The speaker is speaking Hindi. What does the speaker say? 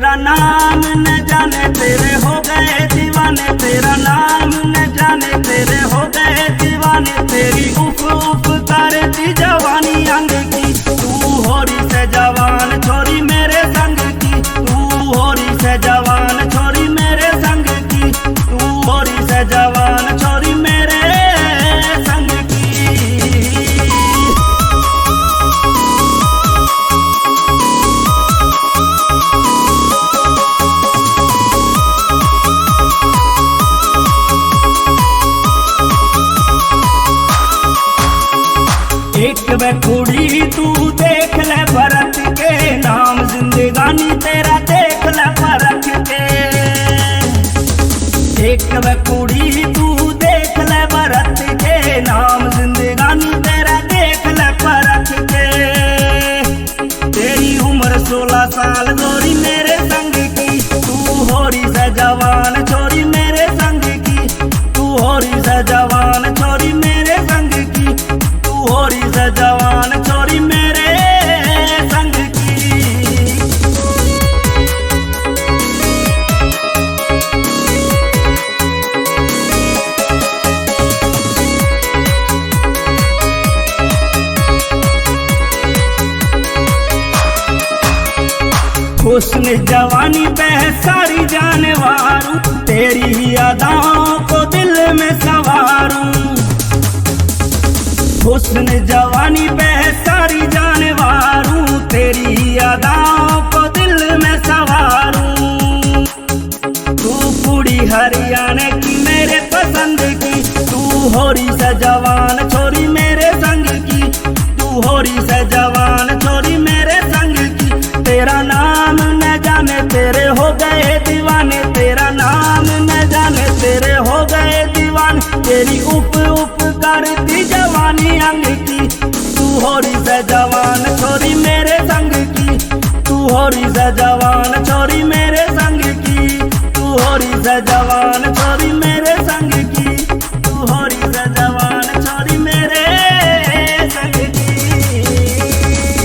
तेरा नाम न जाने तेरे हो गए दीवाने, तेरा नाम न जाने तेरे हो गए दीवाने। तेरी उफ उफ करती जवानी अंग की, तू होरी से जवान छोरी मेरे संग की, तू होरी से जवान छोरी मेरे संग की, तू होरी से जवान छोरी मेरे संग की। एक बखुड़ी तू देख ले भरत के नाम, जिंदगानी तेरा देख ले परख के। एक बखुड़ी तू देख ले भरत के नाम, जिंदगानी तेरा देख ले परख के। तेरी उम्र 16 साल गोरी मेरे संग की, तू होरी से जवान छोरी मेरे संग की, तू होरी से जवान छोरी मेरे संग की, तू होरी से जवान छोरी मेरे संग की। हुस्न जवानी पे सारी जानवारूं, तेरी ही अदाओं को दिल में संवारूं। हुस्न जवानी पे सारी जानवारूं, तेरी ही अदाओं को दिल में संवारूं। तू कुड़ी हरियाणा की मेरे पसंद की, तू होरी से जवान छोरी मेरे संग की, तू होरी से जवान छोरी मेरे संग की। तेरा नाम न जाने तेरे हो गए दीवाने, तेरा नाम न जाने तेरे हो गए दीवाने। तेरी उप उप करती जवानी अंग की, तू होरी से जवान छोरी मेरे संग की, तू होरी से जवान छोरी मेरे संग की, तू होरी से जवान